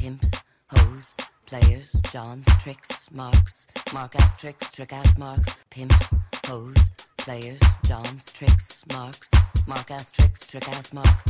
pimps, hoes, players, Johns, tricks, marks, mark-ass tricks, trick-ass marks, pimps, hoes, players, Johns, tricks, marks, mark-ass tricks, trick-ass marks.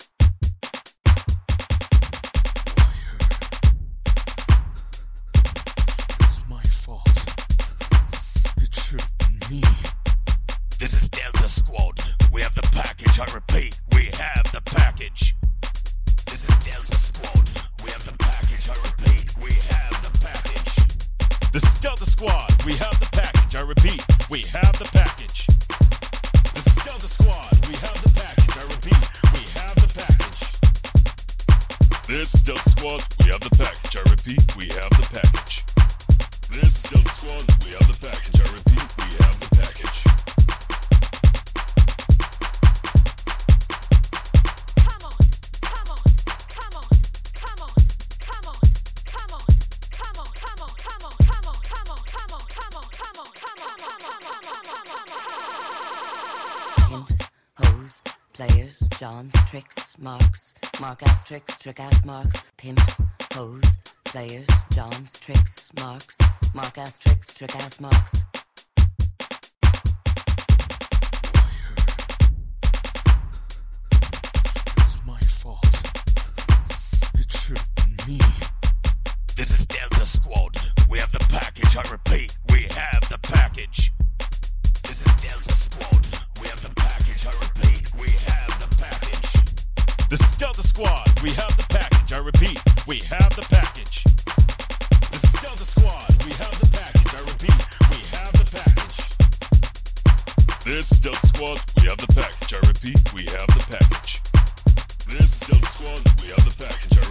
It's my fault. It should have been me. This is Delta Squad. We have the package. I repeat, we have the package. This is Delta Squad. We have the package. I repeat, we have the package. This is Delta Squad. We have the package. I repeat, we have the package. This is Delta Squad. We have the package. I repeat, we have the package. This is Delta Squad. We have the package. I repeat, we have the package. This is Delta Squad. We have the package. I repeat, we have the package. Pimps, hoes, players, Johns, tricks, marks, mark-ass tricks, trick-ass marks, pimps, hoes, players, Johns, tricks, marks, mark-ass tricks, trick-ass marks. It's my fault. It should have been me. This is Delta Squad. We have the package. I repeat, we have the package. This is Delta Squad. We have the package. I repeat, we have the package. This is Delta Squad. We have the package. I repeat, we have the package. This is Delta Squad. We have the package. I repeat, we have the package. This is Delta Squad. We have the package. I repeat, we have the package. This is Delta Squad. We have the package. I